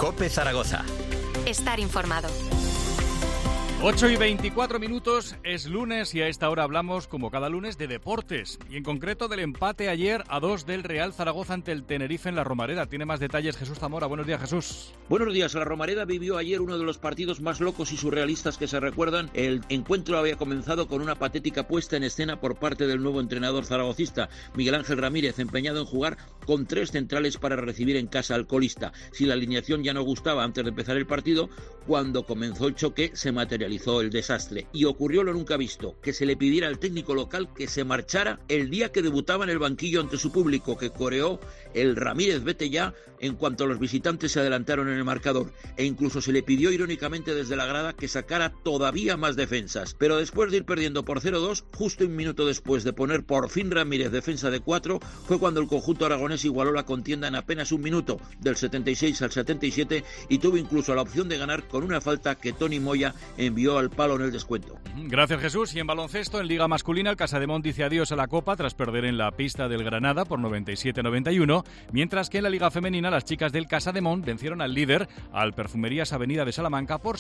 COPE Zaragoza. Estar informado. 8:24, es lunes y a esta hora hablamos, como cada lunes, de deportes y en concreto del empate ayer a 2 del Real Zaragoza ante el Tenerife en la Romareda. Tiene más detalles Jesús Zamora. Buenos días, Jesús. Buenos días. La Romareda vivió ayer uno de los partidos más locos y surrealistas que se recuerdan. El encuentro había comenzado con una patética puesta en escena por parte del nuevo entrenador zaragocista, Miguel Ángel Ramírez, empeñado en jugar con 3 centrales para recibir en casa al colista. Si la alineación ya no gustaba antes de empezar el partido, cuando comenzó el choque se materializó el desastre y ocurrió lo nunca visto, que se le pidiera al técnico local que se marchara el día que debutaba en el banquillo ante su público, que coreó el Ramírez vete ya en cuanto los visitantes se adelantaron en el marcador, e incluso se le pidió irónicamente desde la grada que sacara todavía más defensas. Pero después de ir perdiendo por 0-2, justo un minuto después de poner por fin Ramírez defensa de 4, fue cuando el conjunto aragonés igualó la contienda en apenas un minuto, del 76 al 77, y tuvo incluso la opción de ganar con una falta que Toni Moya envió al palo en el descuento. Gracias, Jesús. Y en baloncesto, en Liga Masculina, el Casademont dice adiós a la Copa tras perder en la pista del Granada por 97-91, mientras que en la Liga Femenina las chicas del Casademont vencieron al líder, al Perfumerías Avenida de Salamanca, por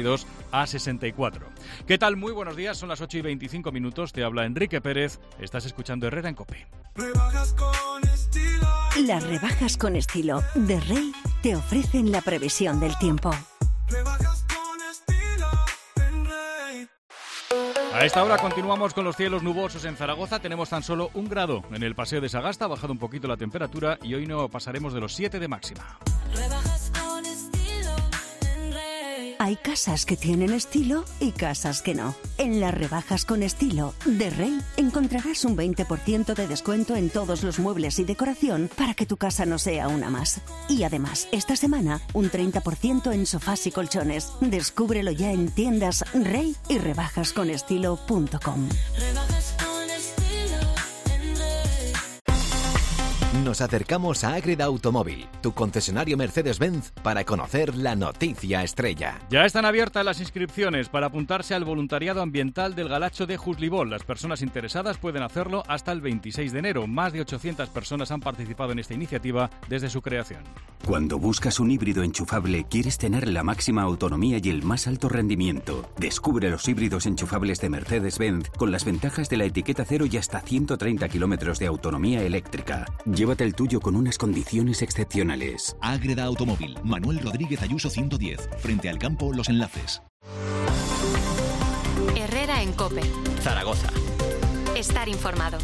72-64. ¿Qué tal? Muy buenos días, son las 8:25, te habla Enrique Pérez, estás escuchando Herrera en COPE. Rebajas con estilo. Las rebajas con estilo de Rey te ofrecen la previsión del tiempo. Rebajas con estilo en Rey. A esta hora continuamos con los cielos nubosos en Zaragoza. Tenemos tan solo 1 grado en el Paseo de Sagasta, ha bajado un poquito la temperatura y hoy no pasaremos de los 7 de máxima. Rebajas con estilo en Rey. Hay casas que tienen estilo y casas que no. En las rebajas con estilo de Rey encontrarás un 20% de descuento en todos los muebles y decoración para que tu casa no sea una más. Y además, esta semana, un 30% en sofás y colchones. Descúbrelo ya en tiendas Rey y rebajasconestilo.com. Rebajas con estilo en Rey. Nos acercamos a Ágreda Automóvil, tu concesionario Mercedes-Benz, para conocer la noticia estrella. Ya están abiertas las inscripciones para apuntarse al voluntariado ambiental del Galacho de Juslibol. Las personas interesadas pueden hacerlo hasta el 26 de enero. Más de 800 personas han participado en esta iniciativa desde su creación. Cuando buscas un híbrido enchufable, quieres tener la máxima autonomía y el más alto rendimiento. Descubre los híbridos enchufables de Mercedes-Benz con las ventajas de la etiqueta cero y hasta 130 kilómetros de autonomía eléctrica. Llévate el tuyo con unas condiciones excepcionales. Ágreda Automóvil, Manuel Rodríguez Ayuso 110, frente al campo Los Enlaces. Herrera en COPE. Zaragoza. Estar informado.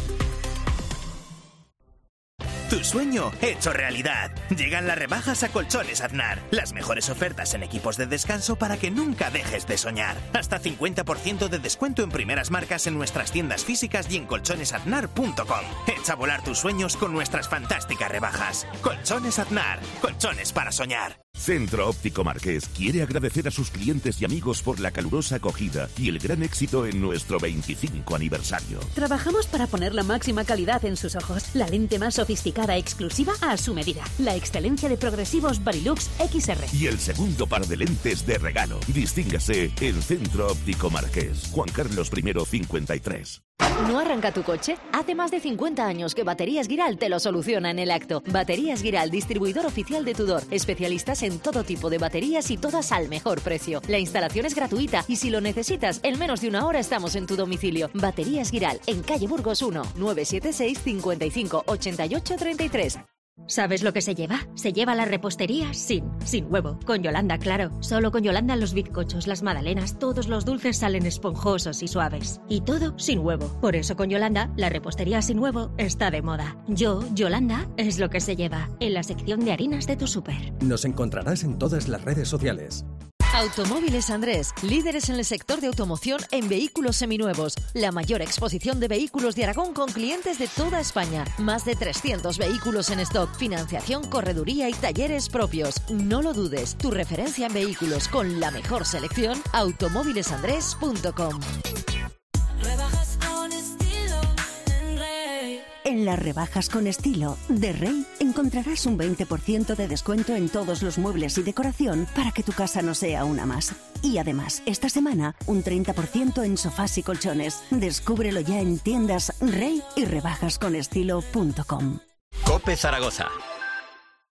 Tu sueño hecho realidad. Llegan las rebajas a Colchones Aznar. Las mejores ofertas en equipos de descanso para que nunca dejes de soñar. Hasta 50% de descuento en primeras marcas en nuestras tiendas físicas y en colchonesaznar.com. Echa a volar tus sueños con nuestras fantásticas rebajas. Colchones Aznar. Colchones para soñar. Centro Óptico Marqués quiere agradecer a sus clientes y amigos por la calurosa acogida y el gran éxito en nuestro 25 aniversario. Trabajamos para poner la máxima calidad en sus ojos, la lente más sofisticada e exclusiva a su medida, la excelencia de progresivos Varilux XR. Y el segundo par de lentes de regalo. Distíngase en Centro Óptico Marqués. Juan Carlos I 53. ¿No arranca tu coche? Hace más de 50 años que Baterías Guiral te lo soluciona en el acto. Baterías Guiral, distribuidor oficial de Tudor. Especialistas en todo tipo de baterías y todas al mejor precio. La instalación es gratuita y si lo necesitas, en menos de 1 hora estamos en tu domicilio. Baterías Guiral, en calle Burgos 1, 976 55 88 33. ¿Sabes lo que se lleva? Se lleva la repostería sin huevo. Con Yolanda, claro. Solo con Yolanda los bizcochos, las magdalenas, todos los dulces salen esponjosos y suaves. Y todo sin huevo. Por eso con Yolanda, la repostería sin huevo está de moda. Yolanda, es lo que se lleva. En la sección de harinas de tu súper. Nos encontrarás en todas las redes sociales. Automóviles Andrés, líderes en el sector de automoción en vehículos seminuevos. La mayor exposición de vehículos de Aragón con clientes de toda España. Más de 300 vehículos en stock, financiación, correduría y talleres propios. No lo dudes, tu referencia en vehículos con la mejor selección, automóvilesandrés.com. En las rebajas con estilo de Rey encontrarás un 20% de descuento en todos los muebles y decoración para que tu casa no sea una más. Y además, esta semana, un 30% en sofás y colchones. Descúbrelo ya en tiendas Rey y rebajasconestilo.com. COPE Zaragoza.